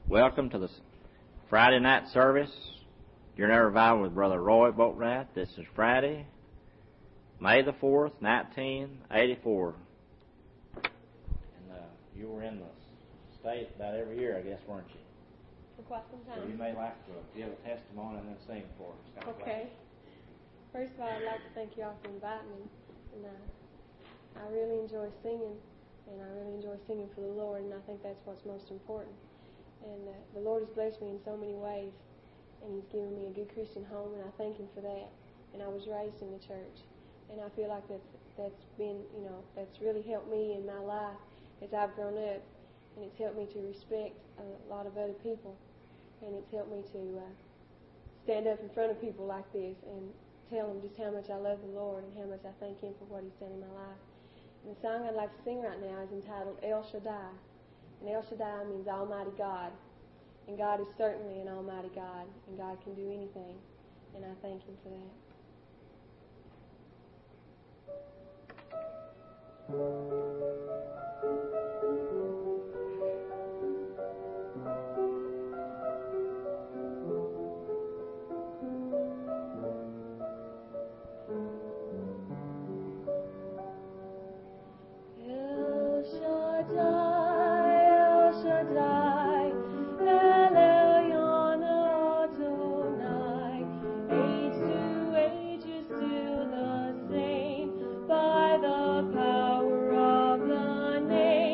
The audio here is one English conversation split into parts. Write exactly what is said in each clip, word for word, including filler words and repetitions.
Welcome to the Friday night service. You're in our revival with Brother Roy Boatright. This is Friday, May the fourth, nineteen eighty-four. And uh, you were in the state about every year, I guess, weren't you? For quite some time. So you may like to give a testimony and then sing for us. Okay. First of all, I'd like to thank you all for inviting me. And uh, I really enjoy singing, and I really enjoy singing for the Lord, and I think that's what's most important. And uh, the Lord has blessed me in so many ways, and He's given me a good Christian home, and I thank Him for that. And I was raised in the church, and I feel like that's that's been, you know, that's really helped me in my life as I've grown up, and it's helped me to respect a lot of other people, and it's helped me to uh, stand up in front of people like this and tell them just how much I love the Lord and how much I thank Him for what He's done in my life. And the song I'd like to sing right now is entitled El Shaddai. And El Shaddai means Almighty God. And God is certainly an Almighty God. And God can do anything. And I thank Him for that. El Shaddai, El Shaddai, El Elyon Adonai, age to age is still the same, by the power of the name.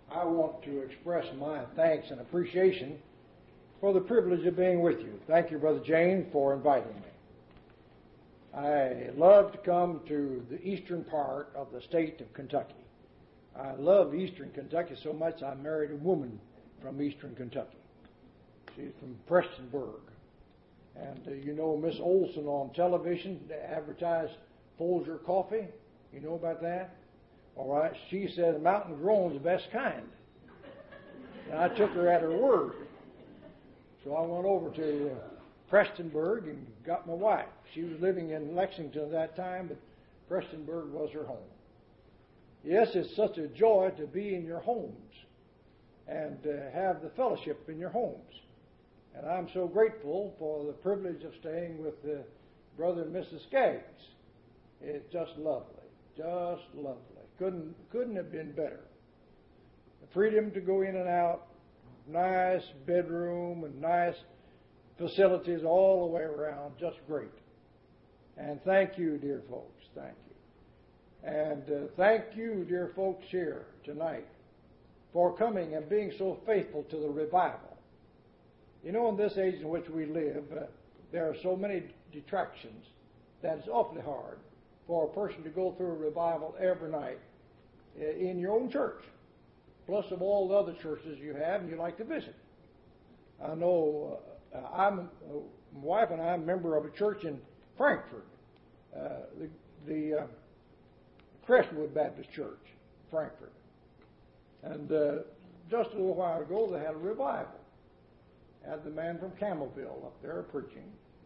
I want to express my thanks and appreciation for the privilege of being with you. Thank you, Brother Jane, for inviting me. I love to come to the eastern part of the state of Kentucky. I love eastern Kentucky so much I married a woman from eastern Kentucky. She's from Prestonburg. And uh, you know Miss Olson on television advertised Folger coffee. You know about that? All right. She said mountain grown is the best kind. And I took her at her word. So I went over to uh, Prestonburg and got my wife. She was living in Lexington at that time, but Prestonburg was her home. Yes, it's such a joy to be in your homes and uh, have the fellowship in your homes. And I'm so grateful for the privilege of staying with uh, Brother and Missus Skaggs. It's just lovely, just lovely. Couldn't couldn't have been better. The freedom to go in and out, nice bedroom and nice facilities all the way around, just great. And thank you, dear folks, thank you. And uh, thank you, dear folks here tonight, for coming and being so faithful to the revival. You know, in this age in which we live, uh, there are so many detractions that it's awfully hard for a person to go through a revival every night uh, in your own church, plus of all the other churches you have and you like to visit. I know uh, I'm, uh, my wife and I are a member of a church in Frankfort, uh, the, the uh, Crestwood Baptist Church, Frankfort. And uh, just a little while ago, they had a revival. Had the man from Campbellville up there preaching.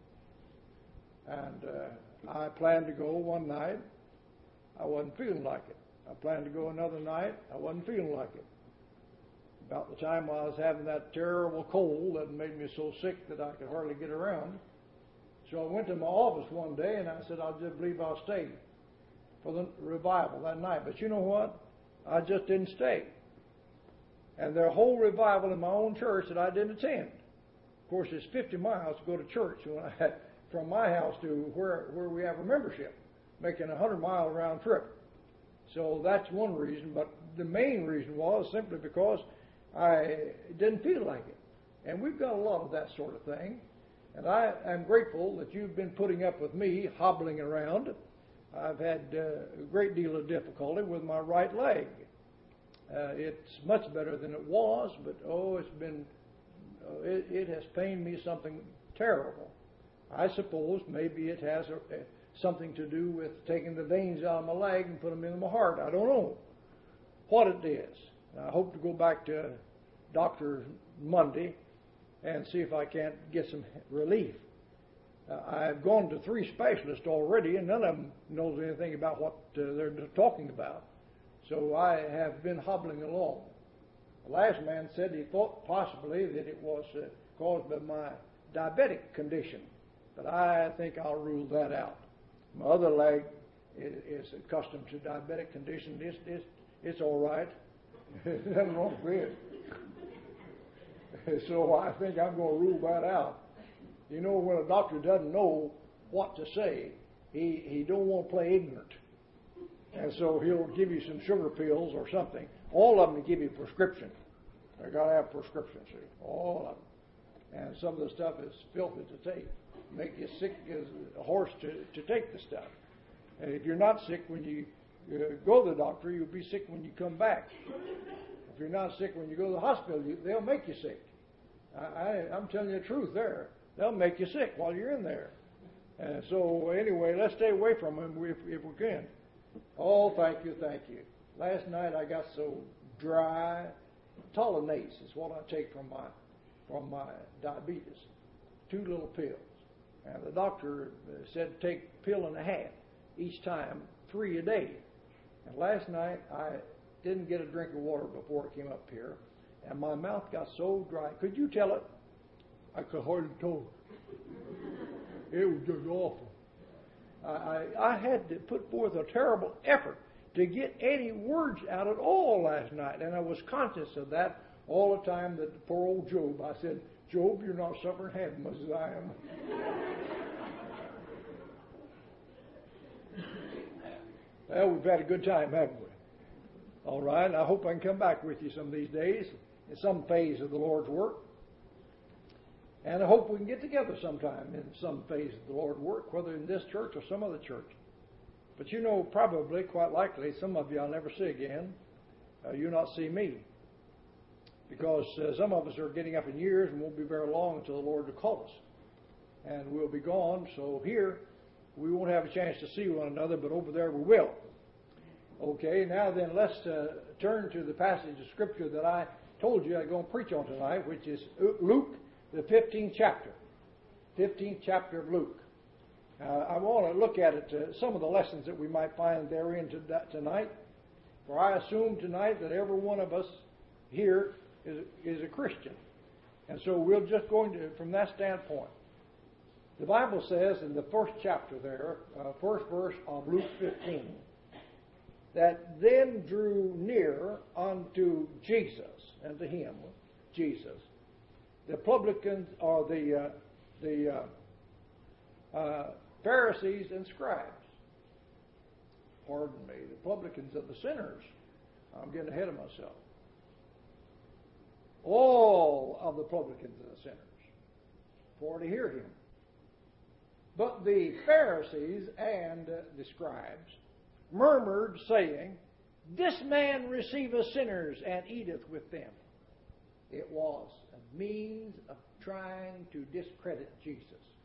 And uh, I planned to go one night. I wasn't feeling like it. I planned to go another night. I wasn't feeling like it. About the time I was having that terrible cold that made me so sick that I could hardly get around. So I went to my office one day and I said, I just believe I'll stay for the revival that night. But you know what? I just didn't stay. And there's a whole revival in my own church that I didn't attend. Of course, it's fifty miles to go to church when I, from my house to where where we have a membership, making a hundred mile round trip. So that's one reason. But the main reason was simply because I didn't feel like it. And we've got a lot of that sort of thing. And I am grateful that you've been putting up with me hobbling around. I've had uh, a great deal of difficulty with my right leg. Uh, it's much better than it was, but oh, it's been, uh, it, it has pained me something terrible. I suppose maybe it has a, a, something to do with taking the veins out of my leg and put them into my heart. I don't know what it is. I hope to go back to Doctor Monday and see if I can't get some relief. Uh, I've gone to three specialists already, and none of them knows anything about what uh, they're talking about. So I have been hobbling along. The last man said he thought possibly that it was uh, caused by my diabetic condition, but I think I'll rule that out. My other leg is, is accustomed to diabetic condition. It's, it's, it's all right. There's nothing wrong with it. So I think I'm going to rule that out. You know, when a doctor doesn't know what to say, he, he don't want to play ignorant. And so he'll give you some sugar pills or something. All of them give you prescription. They got to have prescription, see. All of them. And some of the stuff is filthy to take. Make you sick as a horse to, to take the stuff. And if you're not sick when you uh, go to the doctor, you'll be sick when you come back. If you're not sick when you go to the hospital, you, they'll make you sick. I, I, I'm telling you the truth there. They'll make you sick while you're in there. And so anyway, let's stay away from them if, if we can. Oh, thank you, thank you. Last night I got so dry. Tolinase is what I take from my from my diabetes. Two little pills. And the doctor said take a pill and a half each time, three a day. And last night I didn't get a drink of water before I came up here, and my mouth got so dry. Could you tell it? I could hardly talk. It was just awful. I, I, I had to put forth a terrible effort to get any words out at all last night, and I was conscious of that all the time that poor old Job. I said, Job, you're not suffering half as much as I am. Well, we've had a good time, haven't we? All right. I hope I can come back with you some of these days in some phase of the Lord's work. And I hope we can get together sometime in some phase of the Lord's work, whether in this church or some other church. But you know, probably, quite likely, some of you I'll never see again. Uh, you'll not see me. Because uh, some of us are getting up in years and won't be very long until the Lord will call us. And we'll be gone. So here, we won't have a chance to see one another, but over there we will. Okay, now then, let's uh, turn to the passage of Scripture that I told you I'm going to preach on tonight, which is Luke, the fifteenth chapter. fifteenth chapter of Luke. Uh, I want to look at it, uh, some of the lessons that we might find therein to, tonight. For I assume tonight that every one of us here is, is a Christian. And so we're just going to, from that standpoint. The Bible says in the first chapter there, uh, first verse of Luke fifteen, that then drew near unto Jesus, and to him, Jesus, the publicans, or the uh, the uh, uh, Pharisees and scribes. Pardon me, the publicans and the sinners. I'm getting ahead of myself. All of the publicans and the sinners, for to hear him. But the Pharisees and uh, the scribes murmured, saying, This man receiveth sinners and eateth with them. It was a means of trying to discredit Jesus.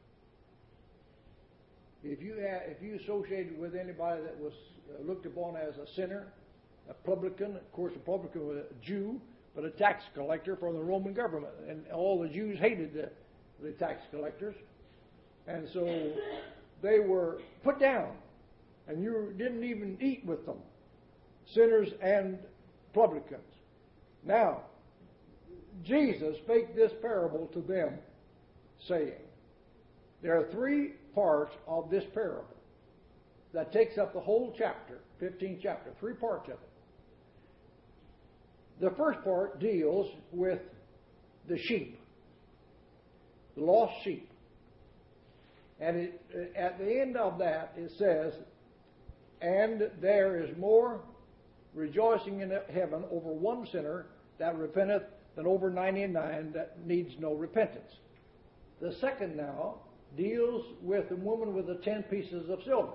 If you had, if you associated with anybody that was uh, looked upon as a sinner, a publican, of course, a publican was a Jew, but a tax collector for the Roman government, and all the Jews hated the, the tax collectors, and so they were put down. And you didn't even eat with them, sinners and publicans. Now, Jesus spake this parable to them, saying, there are three parts of this parable that takes up the whole chapter, fifteenth chapter, three parts of it. The first part deals with the sheep, the lost sheep. And it, at the end of that, it says, and there is more rejoicing in heaven over one sinner that repenteth than over ninety-nine that needs no repentance. The second now deals with the woman with the ten pieces of silver.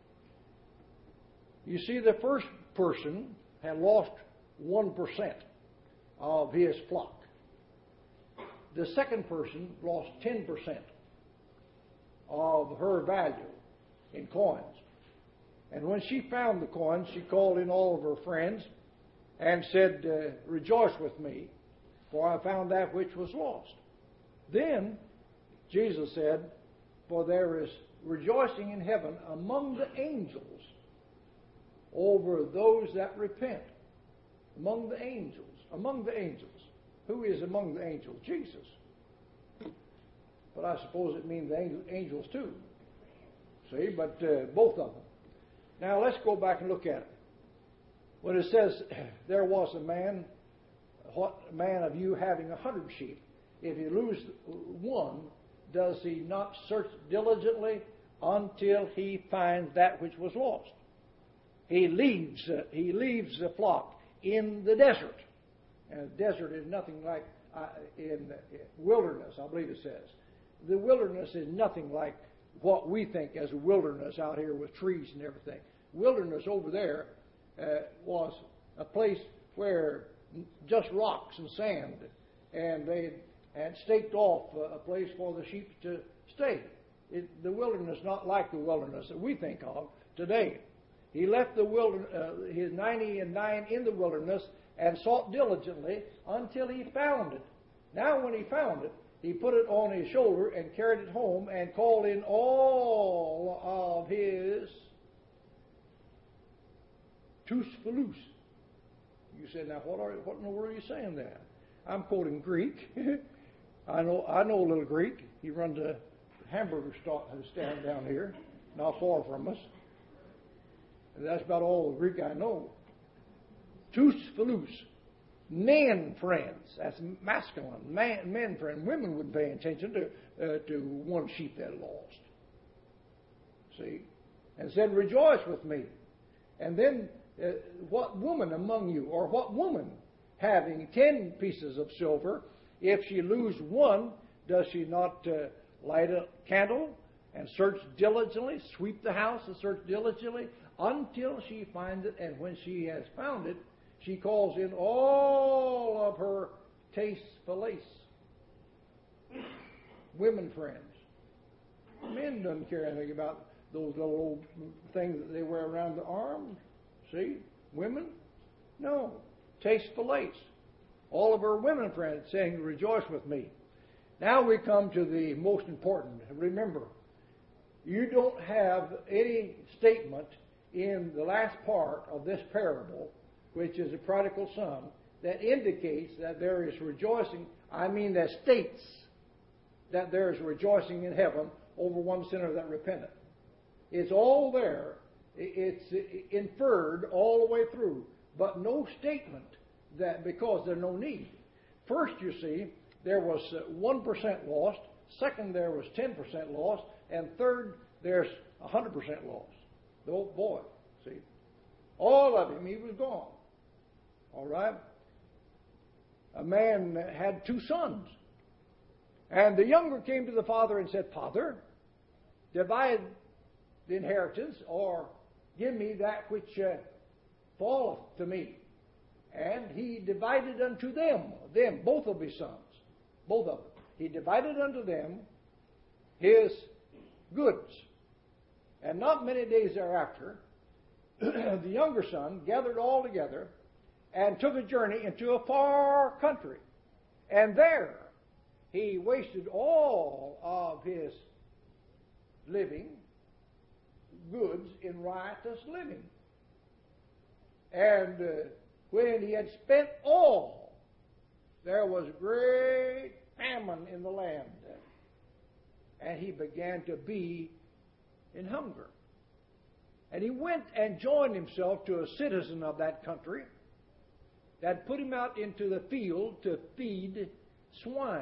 You see, the first person had lost one percent of his flock. The second person lost ten percent of her value in coins. And when she found the coins, she called in all of her friends and said, uh, rejoice with me, for I found that which was lost. Then Jesus said, for there is rejoicing in heaven among the angels over those that repent. Among the angels. Among the angels. Who is among the angels? Jesus. But I suppose it means the angels too. See, but uh, both of them. Now let's go back and look at it. When it says, there was a man, a man of you having a hundred sheep. If you lose one, does he not search diligently until he finds that which was lost? He leaves, uh, he leaves the flock in the desert. And the desert is nothing like, uh, in, in wilderness, I believe it says. The wilderness is nothing like what we think as a wilderness out here with trees and everything. Wilderness over there uh, was a place where just rocks and sand, and they had staked off a place for the sheep to stay. It, the wilderness not like the wilderness that we think of today. He left the wilderness, uh, his ninety and nine in the wilderness and sought diligently until he found it. Now when he found it, he put it on his shoulder and carried it home and called in all of his tous felous. You said, now what are what in the world are you saying there? I'm quoting Greek. I know I know a little Greek. He runs a hamburger stand down here, not far from us. And that's about all the Greek I know. Tous felous. Men friends. That's masculine. Man, men friends. Women wouldn't pay attention to uh, to one sheep that lost. See? And said, rejoice with me. And then uh, what woman among you, or what woman having ten pieces of silver, if she lose one, does she not uh, light a candle and search diligently, sweep the house and search diligently until she finds it? And when she has found it, she calls in all of her tasteful lace. Women friends. Men don't care anything about those little old things that they wear around the arm. See? Women? No. Tasteful lace. All of her women friends saying, rejoice with me. Now we come to the most important. Remember, you don't have any statement in the last part of this parable, which is the prodigal son, that indicates that there is rejoicing. I mean, that states that there is rejoicing in heaven over one sinner that repented. It's all there. It's inferred all the way through, but no statement that, because there's no need. First, you see, there was one percent lost. Second, there was ten percent lost. And third, there's one hundred percent lost. The old boy, see. All of him, he was gone. All right? A man had two sons. And the younger came to the father and said, Father, divide the inheritance, or give me that which uh, falleth to me. And he divided unto them, them, both of his sons, both of them. He divided unto them his goods. And not many days thereafter, the younger son gathered all together and took a journey into a far country. And there he wasted all of his living goods in riotous living. And uh, when he had spent all, there was great famine in the land. And he began to be in hunger. And he went and joined himself to a citizen of that country that put him out into the field to feed swine.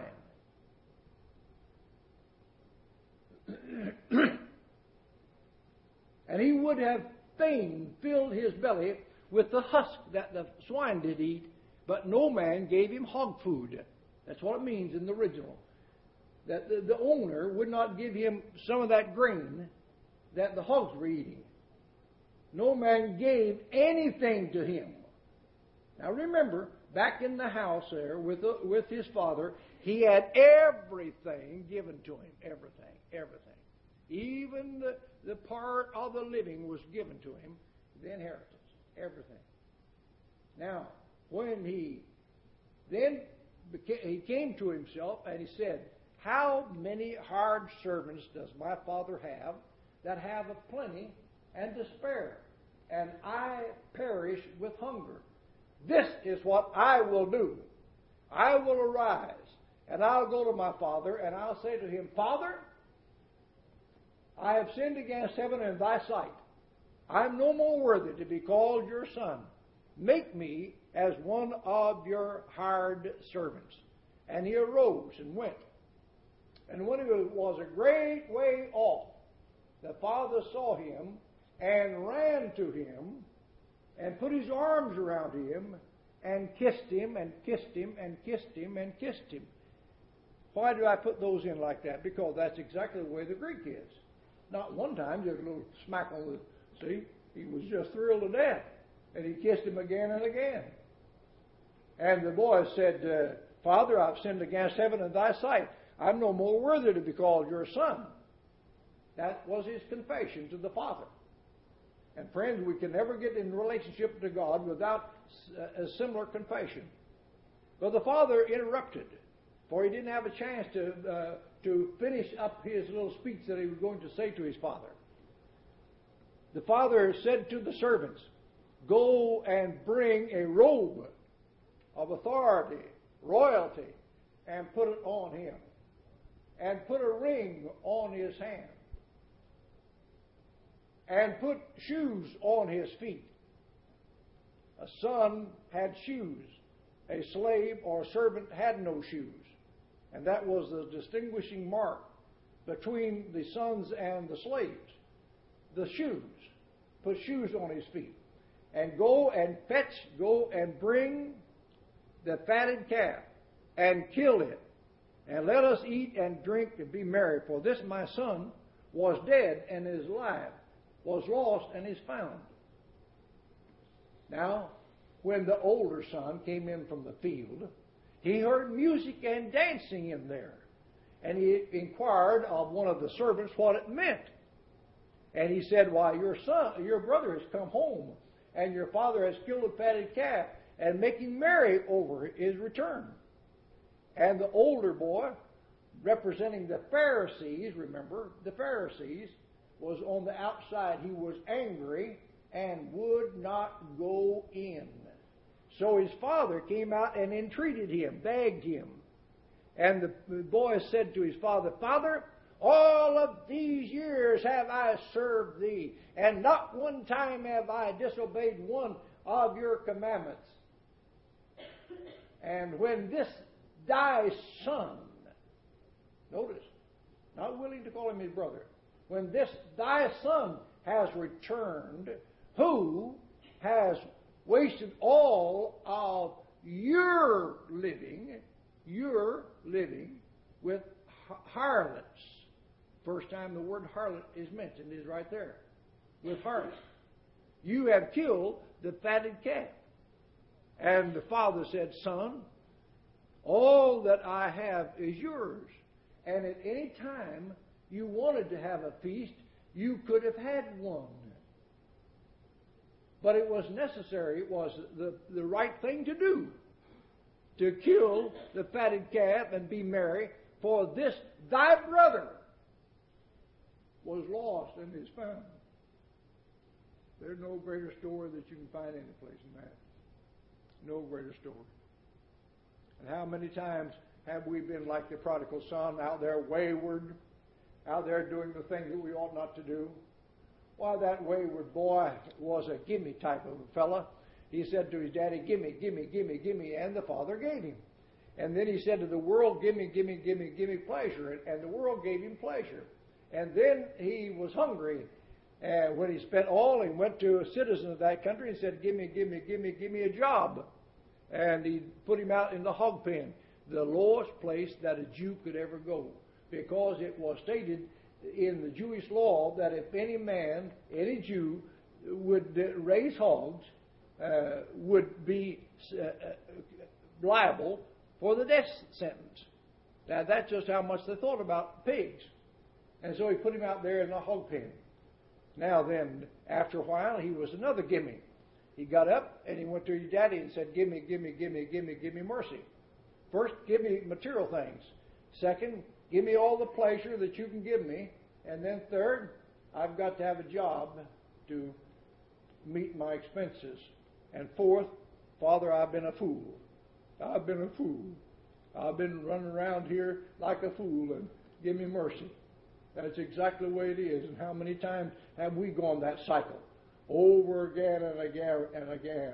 And he would have fain filled his belly with the husk that the swine did eat, but no man gave him hog food. That's what it means in the original. That the, the owner would not give him some of that grain that the hogs were eating. No man gave anything to him. Now remember, back in the house there with, the, with his father, he had everything given to him. Everything, everything. Even the, the part of the living was given to him, the inheritance, everything. Now, when he then became, he came to himself and he said, how many hard servants does my father have that have a plenty and to spare, and I perish with hunger? This is what I will do. I will arise, and I'll go to my father, and I'll say to him, Father, I have sinned against heaven and thy sight. I'm no more worthy to be called your son. Make me as one of your hired servants. And he arose and went. And when he was a great way off, the father saw him and ran to him and put his arms around him and kissed him and kissed him and kissed him and kissed him. Why do I put those in like that? Because that's exactly the way the Greek is. Not one time, just a little smack on the, see, he was just thrilled to death. And he kissed him again and again. And the boy said, uh, Father, I've sinned against heaven and thy sight. I'm no more worthy to be called your son. That was his confession to the Father. And friends, we can never get in relationship to God without a similar confession. But the Father interrupted, for he didn't have a chance to uh, to finish up his little speech that he was going to say to his father. The father said to the servants, go and bring a robe of authority, royalty, and put it on him. And put a ring on his hand. And put shoes on his feet. A son had shoes. A slave or servant had no shoes. And that was the distinguishing mark between the sons and the slaves. The shoes. Put shoes on his feet. and go and fetch, go and bring the fatted calf, and kill it, and let us eat and drink and be merry. For this my son was dead and is alive, was lost and is found. Now, when the older son came in from the field, he heard music and dancing in there. And he inquired of one of the servants what it meant. And he said, Why, your son, your brother has come home, and your father has killed a fatted calf, and making merry over his return. And the older boy, representing the Pharisees, remember, the Pharisees, was on the outside. He was angry and would not go in. So his father came out and entreated him, begged him. And the boy said to his father, Father, all of these years have I served thee, and not one time have I disobeyed one of your commandments. And when this thy son, notice, not willing to call him his brother, when this thy son has returned, who has wasted all of your living, your living with harlots. First time the word harlot is mentioned is right there, with harlots. You have killed the fatted calf. And the father said, Son, all that I have is yours. And at any time you wanted to have a feast, you could have had one. But it was necessary, it was the, the right thing to do, to kill the fatted calf and be merry, for this thy brother was lost and is found. There's no greater story that you can find any place in that. No greater story. And how many times have we been like the prodigal son, out there wayward, out there doing the things that we ought not to do? Why, that wayward boy was a gimme type of a fella. He said to his daddy, gimme, gimme, gimme, gimme, and the father gave him. And then he said to the world, gimme, gimme, gimme, gimme pleasure, and, and the world gave him pleasure. And then he was hungry, and when he spent all, he went to a citizen of that country and said, gimme, gimme, gimme, gimme a job. And he put him out in the hog pen, the lowest place that a Jew could ever go, because it was stated in the Jewish law that if any man, any Jew, would raise hogs, uh, would be uh, liable for the death sentence. Now, that's just how much they thought about pigs. And so he put him out there in the hog pen. Now then, after a while, he was another gimme. He got up and he went to his daddy and said, gimme, gimme, gimme, gimme, gimme mercy. First, give me material things. Second, give me all the pleasure that you can give me. And then third, I've got to have a job to meet my expenses. And fourth, Father, I've been a fool. I've been a fool. I've been running around here like a fool, and give me mercy. That's exactly the way it is. And how many times have we gone that cycle? Over again and again and again.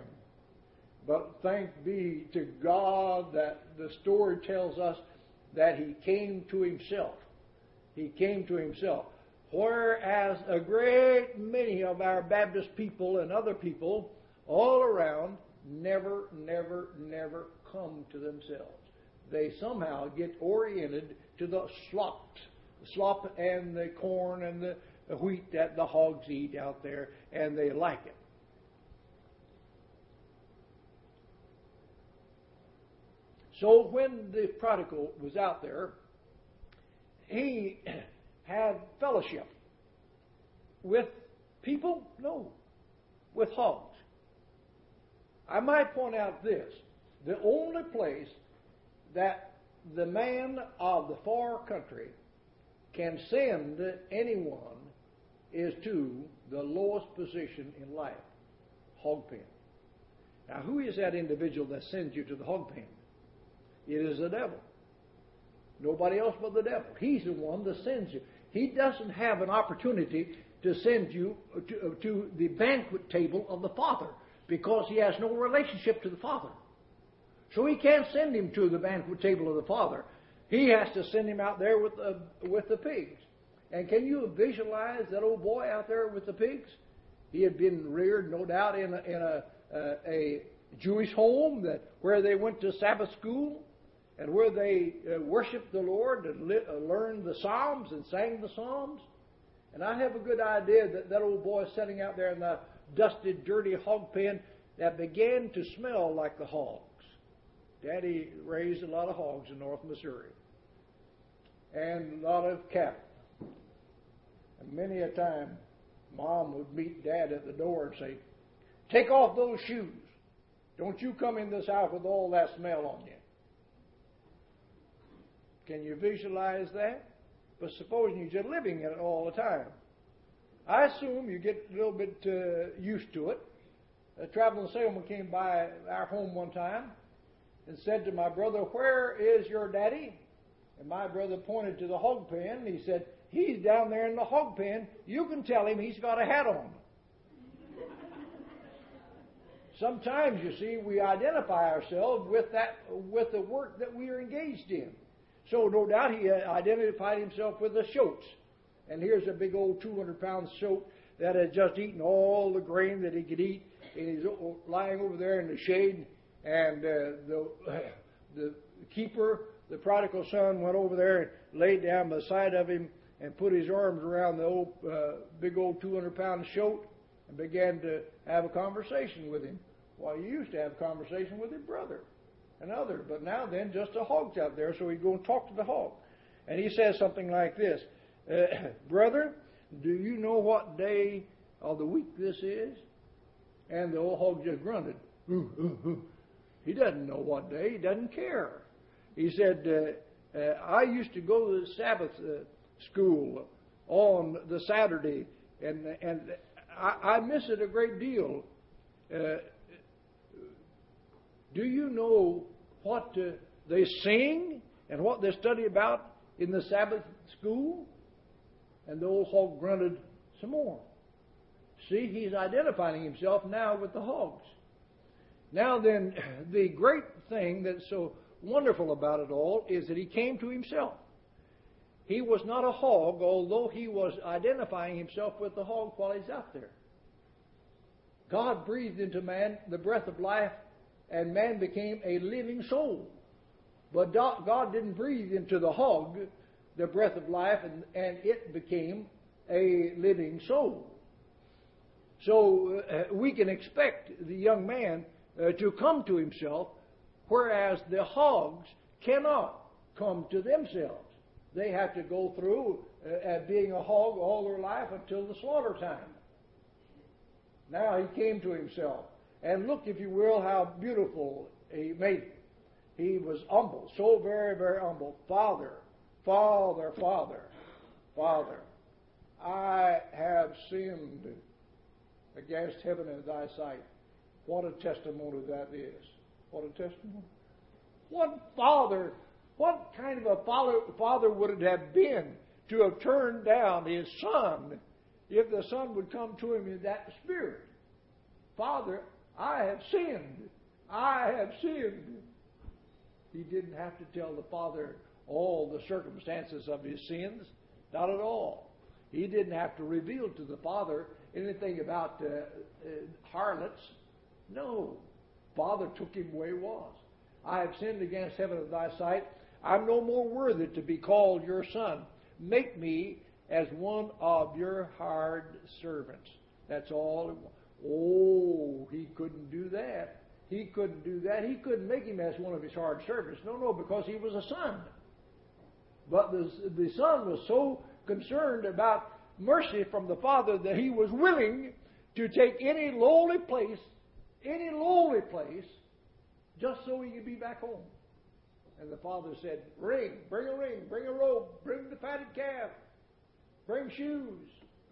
But thanks be to God that the story tells us that he came to himself. He came to himself. Whereas a great many of our Baptist people and other people all around never, never, never come to themselves. They somehow get oriented to the slop, the slop and the corn and the wheat that the hogs eat out there, and they like it. So when the prodigal was out there, he had fellowship with people? No, with hogs. I might point out this. The only place that the man of the far country can send anyone is to the lowest position in life, hog pen. Now, who is that individual that sends you to the hog pen? It is the devil. Nobody else but the devil. He's the one that sends you. He doesn't have an opportunity to send you to, to the banquet table of the Father because he has no relationship to the Father. So he can't send him to the banquet table of the Father. He has to send him out there with the, with the pigs. And can you visualize that old boy out there with the pigs? He had been reared, no doubt, in a, in a, uh, a Jewish home that where they went to Sabbath school and where they uh, worshiped the Lord and li- uh, learned the Psalms and sang the Psalms. And I have a good idea that that old boy sitting out there in the dusted, dirty hog pen that began to smell like the hogs. Daddy raised a lot of hogs in North Missouri and a lot of cattle. And many a time, Mom would meet Dad at the door and say, "Take off those shoes. Don't you come in this house with all that smell on you." Can you visualize that? But supposing you're just living in it all the time. I assume you get a little bit uh, used to it. A traveling salesman came by our home one time and said to my brother, "Where is your daddy?" And my brother pointed to the hog pen and he said, "He's down there in the hog pen. You can tell him he's got a hat on." Sometimes, you see, we identify ourselves with that, with the work that we are engaged in. So no doubt he identified himself with the shoats. And here's a big old two hundred pound shoat that had just eaten all the grain that he could eat. And he's lying over there in the shade. And uh, the, the keeper, the prodigal son, went over there and laid down beside of him and put his arms around the old, uh, big old two hundred pound shoat and began to have a conversation with him. Well, he used to have a conversation with his brother and other, but now then just a hog's out there, so he'd go and talk to the hog. And he says something like this, uh, "Brother, do you know what day of the week this is?" And the old hog just grunted. Ooh, ooh, ooh. He doesn't know what day. He doesn't care. He said, uh, uh, "I used to go to the Sabbath uh, school on the Saturday, and and I, I miss it a great deal. Uh, do you know what uh, they sing and what they study about in the Sabbath school?" And the old hog grunted some more. See, he's identifying himself now with the hogs. Now then, the great thing that's so wonderful about it all is that he came to himself. He was not a hog, although he was identifying himself with the hog while he's out there. God breathed into man the breath of life, and man became a living soul. But God didn't breathe into the hog the breath of life, and, and it became a living soul. So uh, we can expect the young man uh, to come to himself, whereas the hogs cannot come to themselves. They have to go through uh, being a hog all their life until the slaughter time. Now he came to himself. And look, if you will, how beautiful he made it. He was humble, so very, very humble. "Father, Father, Father, Father, I have sinned against heaven and thy sight." What a testimony that is. What a testimony. What father, what kind of a father, father would it have been to have turned down his son if the son would come to him in that spirit? "Father, I have sinned. I have sinned." He didn't have to tell the father all the circumstances of his sins. Not at all. He didn't have to reveal to the father anything about uh, uh, harlots. No. Father took him where he was. "I have sinned against heaven and thy sight. I'm no more worthy to be called your son. Make me as one of your hired servants." That's all it was. Oh, he couldn't do that. He couldn't do that. He couldn't make him as one of his hired servants. No, no, because he was a son. But the, the son was so concerned about mercy from the father that he was willing to take any lowly place, any lowly place, just so he could be back home. And the father said, "Ring, bring a ring, bring a robe, bring the fatted calf, bring shoes."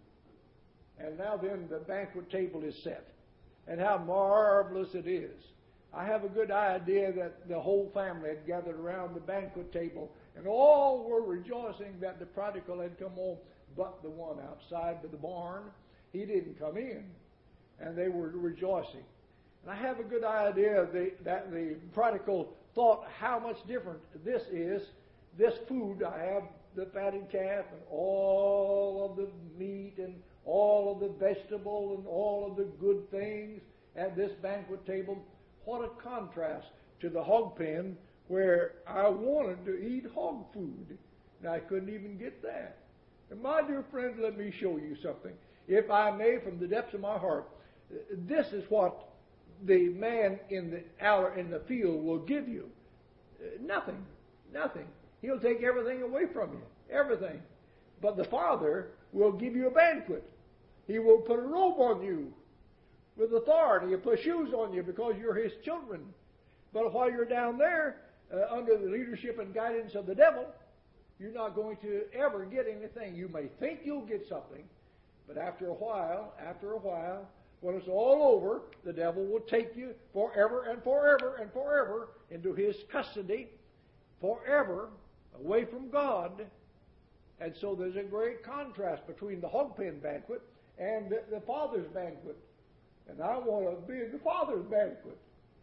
And now then the banquet table is set. And how marvelous it is. I have a good idea that the whole family had gathered around the banquet table, and all were rejoicing that the prodigal had come home, but the one outside by the barn, he didn't come in. And they were rejoicing. And I have a good idea that the prodigal thought how much different this is. This food, I have the fatted calf and all of the meat and all of the vegetable and all of the good things at this banquet table. What a contrast to the hog pen where I wanted to eat hog food, and I couldn't even get that. And my dear friends, let me show you something. If I may, from the depths of my heart, this is what the man in the out in the field will give you. Nothing. Nothing. He'll take everything away from you. Everything. But the Father will give you a banquet. He will put a robe on you with authority. He'll put shoes on you because you're His children. But while you're down there, uh, under the leadership and guidance of the devil, you're not going to ever get anything. You may think you'll get something, but after a while, after a while, when it's all over, the devil will take you forever and forever and forever into his custody, forever away from God. And so there's a great contrast between the hog pen banquet and the, the Father's banquet. And I want to be in the Father's banquet.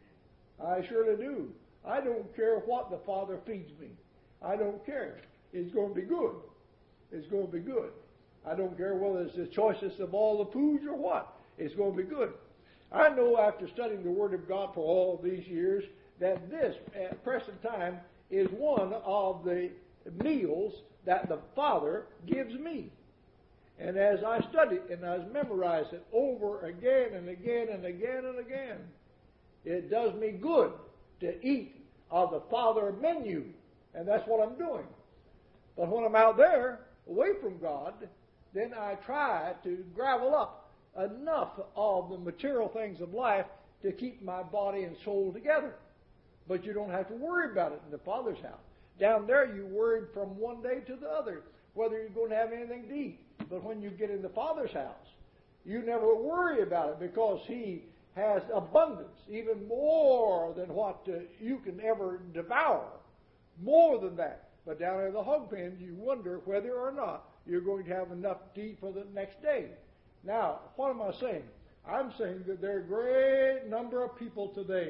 I surely do. I don't care what the Father feeds me. I don't care. It's going to be good. It's going to be good. I don't care whether it's the choicest of all the foods or what. It's going to be good. I know after studying the Word of God for all these years that this, at present time, is one of the meals that the Father gives me. And as I study it and I memorize it over again and again and again and again, it does me good to eat of the Father menu. And that's what I'm doing. But when I'm out there, away from God, then I try to gravel up enough of the material things of life to keep my body and soul together. But you don't have to worry about it in the Father's house. Down there, you worried from one day to the other whether you're going to have anything to eat. But when you get in the Father's house, you never worry about it because He has abundance, even more than what uh, you can ever devour. More than that. But down in the hog pen, you wonder whether or not you're going to have enough to eat for the next day. Now, what am I saying? I'm saying that there are a great number of people today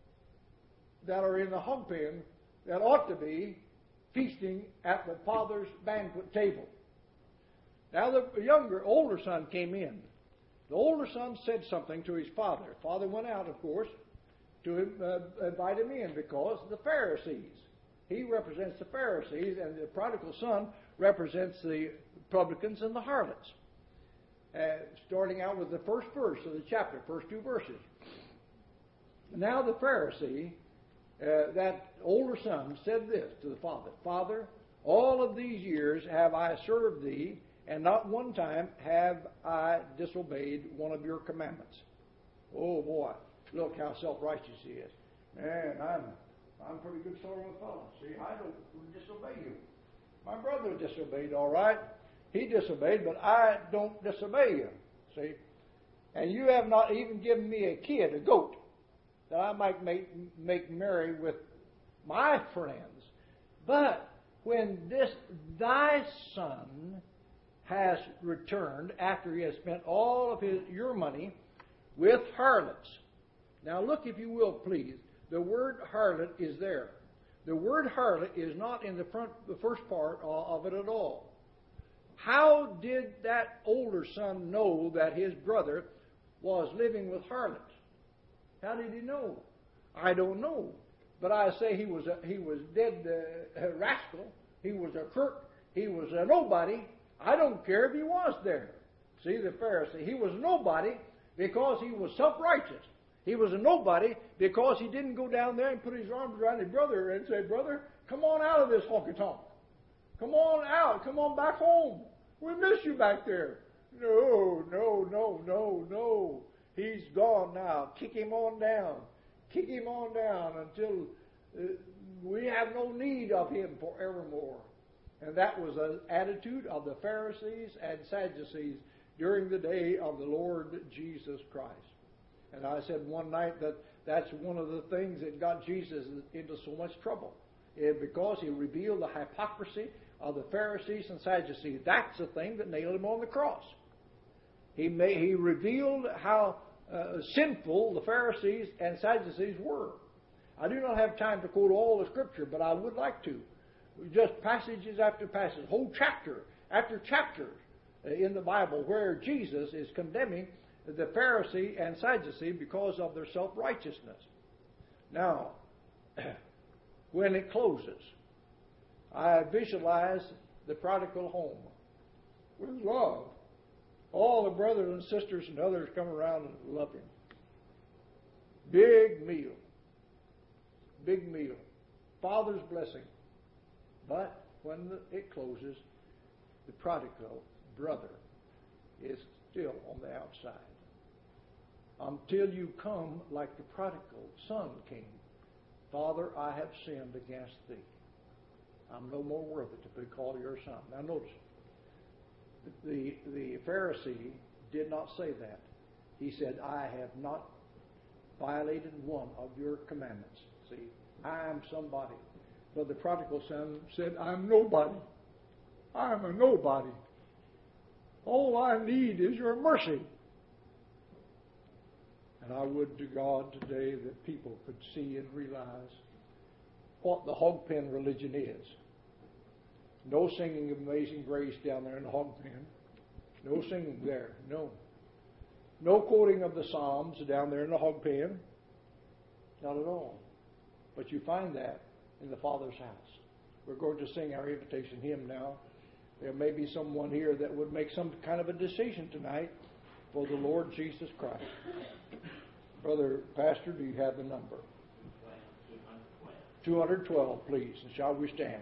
that are in the hog pen that ought to be feasting at the Father's banquet table. Now, the younger, older son came in. The older son said something to his father. Father went out, of course, to uh, invite him in because the Pharisees. He represents the Pharisees, and the prodigal son represents the publicans and the harlots. Uh, starting out with the first verse of the chapter, first two verses. Now the Pharisee, uh, that older son, said this to the father, Father, all of these years have I served thee, and not one time have I disobeyed one of your commandments. Oh boy, look how self-righteous he is. Man, I'm I'm a pretty good sort of a fellow. See, I don't disobey you. My brother disobeyed, all right. He disobeyed, but I don't disobey you. See? And you have not even given me a kid, a goat, that I might make, make merry with my friends. But when this thy son has returned after he has spent all of his your money with harlots. Now look, if you will, please. The word harlot is there. The word harlot is not in the front, the first part of it at all. How did that older son know that his brother was living with harlots? How did he know? I don't know. But I say he was a, he was dead uh, a rascal. He was a crook. He was a nobody. I don't care if he was there. See, the Pharisee, he was nobody because he was self-righteous. He was a nobody because he didn't go down there and put his arms around his brother and say, brother, come on out of this honky-tonk. Come on out. Come on back home. We miss you back there. No, no, no, no, no. He's gone now. Kick him on down. Kick him on down until uh, we have no need of him forevermore. And that was the attitude of the Pharisees and Sadducees during the day of the Lord Jesus Christ. And I said one night that that's one of the things that got Jesus into so much trouble. It, because he revealed the hypocrisy of the Pharisees and Sadducees. That's the thing that nailed him on the cross. He, may, he revealed how uh, sinful the Pharisees and Sadducees were. I do not have time to quote all the Scripture, but I would like to. Just passages after passages, whole chapter after chapter in the Bible where Jesus is condemning the Pharisee and Sadducee because of their self-righteousness. Now, when it closes, I visualize the prodigal home with love. All the brothers and sisters and others come around and love him. Big meal. Big meal. Father's blessing. But when the, it closes, the prodigal brother is still on the outside. Until you come like the prodigal son came. Father, I have sinned against thee. I'm no more worthy to be called your son. Now notice, the, the Pharisee did not say that. He said, I have not violated one of your commandments. See, I am somebody. But the prodigal son said, I'm nobody. I'm a nobody. All I need is your mercy. And I would to God today that people could see and realize what the hog pen religion is. No singing of Amazing Grace down there in the hog pen. No singing there. No. No quoting of the Psalms down there in the hog pen. Not at all. But you find that in the Father's house. We're going to sing our invitation hymn now. There may be someone here that would make some kind of a decision tonight for the Lord Jesus Christ. Brother Pastor, do you have the number? two hundred twelve, please. And shall we stand?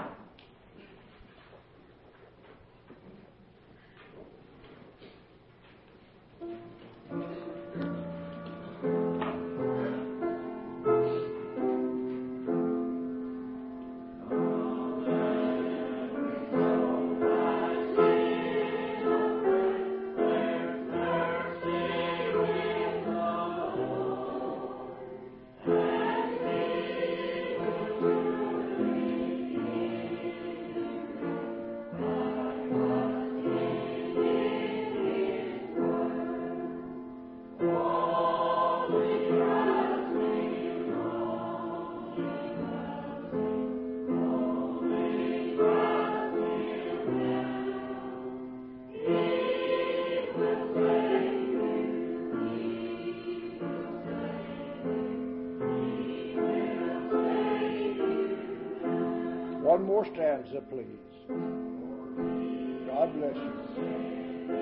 One more stanza, please. God bless you.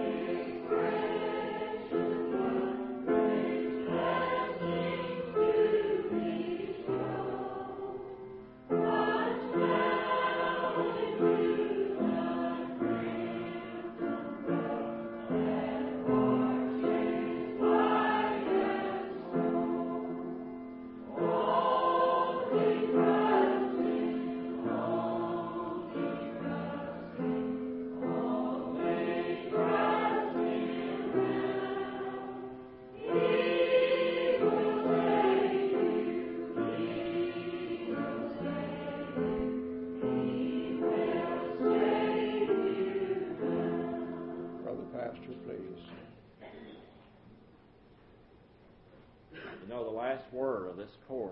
You know, the last word of this course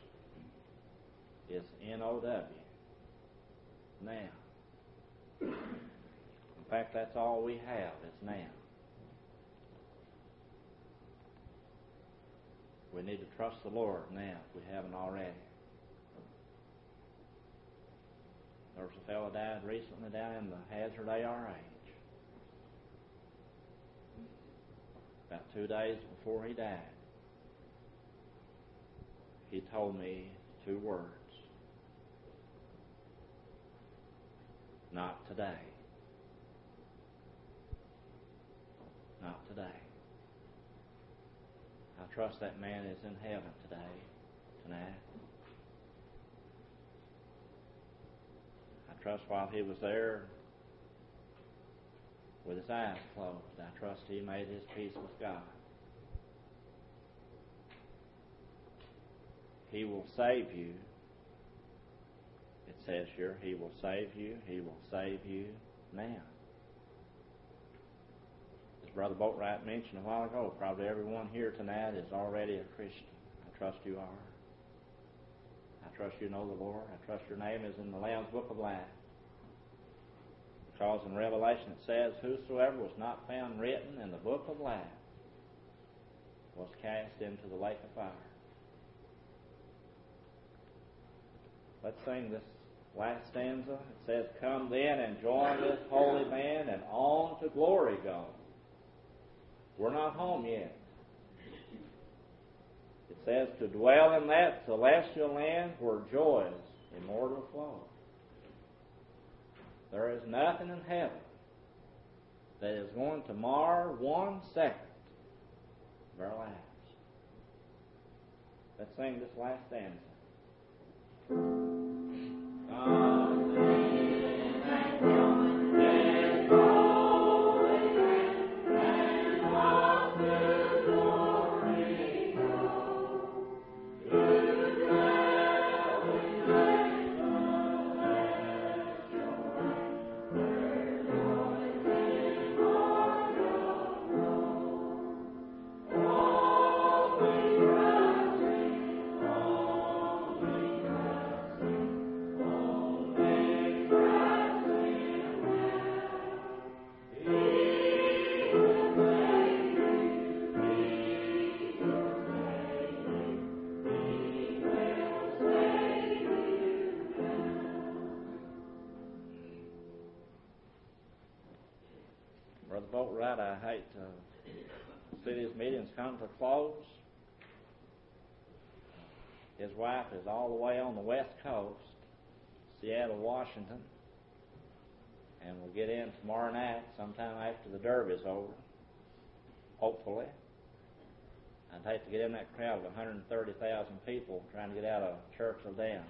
is N O W. Now. In fact, that's all we have is now. We need to trust the Lord now if we haven't already. There was a fellow died recently down in the Hazard A R H. About two days before he died, he told me two words. Not today. Not today. I trust that man is in heaven today, tonight. I trust while he was there with his eyes closed, I trust he made his peace with God. He will save you. It says here, he will save you. He will save you now. As Brother Boatwright mentioned a while ago, probably everyone here tonight is already a Christian. I trust you are. I trust you know the Lord. I trust your name is in the Lamb's Book of Life. Because in Revelation it says, whosoever was not found written in the book of life was cast into the lake of fire. Let's sing this last stanza. It says, come then and join this holy band and on to glory go. We're not home yet. It says to dwell in that celestial land where joys immortal flow. There is nothing in heaven that is going to mar one second of our lives. Let's sing this last stanza. Brother Boatwright, I hate to see these meetings come to a close. His wife is all the way on the west coast, Seattle, Washington, and we'll get in tomorrow night sometime after the Derby's over, hopefully. I'd hate to get in that crowd of one hundred thirty thousand people trying to get out of Churchill Downs.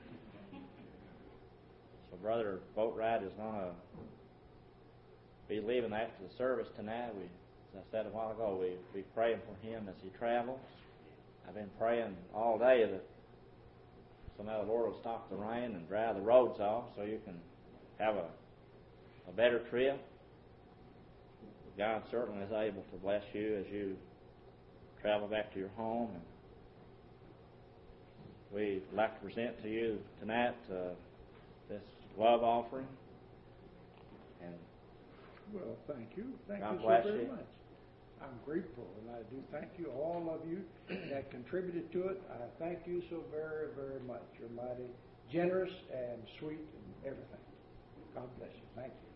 So Brother Boatwright is going to be leaving after the service tonight. We, as I said a while ago, we be praying for him as he travels. I've been praying all day that somehow the Lord will stop the rain and dry the roads off so you can have a, a better trip. God certainly is able to bless you as you travel back to your home. And we'd like to present to you tonight uh, this love offering. And well, thank you. Thank God you so bless very you. much. I'm grateful, and I do thank you, all of you that contributed to it. I thank you so very, very much. You're mighty generous and sweet and everything. God bless you. Thank you.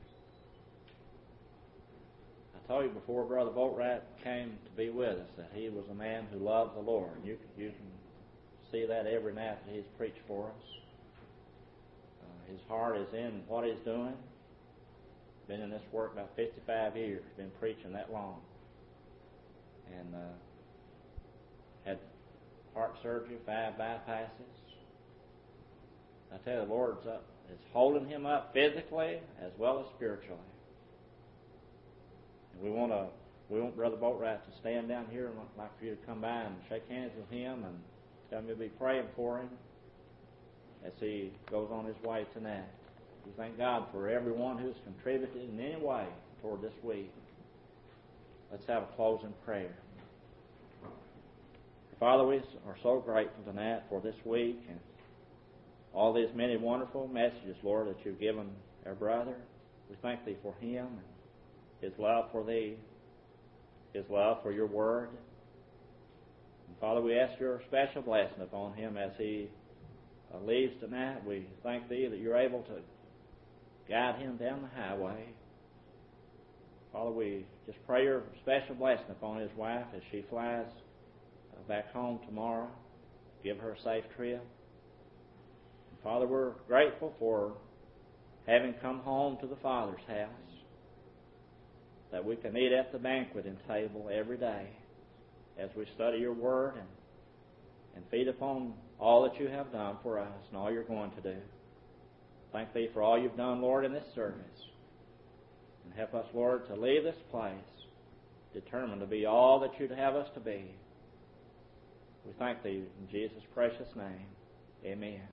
I told you before Brother Boatwright came to be with us that he was a man who loved the Lord. You, you can see that every night that he's preached for us. Uh, his heart is in what he's doing. Been in this work about fifty-five years. Been preaching that long. And uh, had heart surgery, five bypasses. I tell you, the Lord's up, is holding him up physically as well as spiritually. And we want to, we want Brother Boatwright to stand down here and I'd like for you to come by and shake hands with him and tell him you'll be praying for him as he goes on his way tonight. We thank God for everyone who's contributed in any way toward this week. Let's have a closing prayer. Father, we are so grateful tonight for this week and all these many wonderful messages, Lord, that you've given our brother. We thank Thee for him and his love for Thee, his love for Your Word. And Father, we ask Your special blessing upon him as he uh, leaves tonight. We thank Thee that You're able to guide him down the highway. Father, we just pray Your special blessing upon his wife as she flies uh, back home tomorrow. Give her a safe trip. And Father, we're grateful for having come home to the Father's house, that we can eat at the banqueting table every day as we study Your Word and, and feed upon all that You have done for us and all You're going to do. Thank Thee for all You've done, Lord, in this service. And help us, Lord, to leave this place determined to be all that You'd have us to be. We thank Thee in Jesus' precious name. Amen.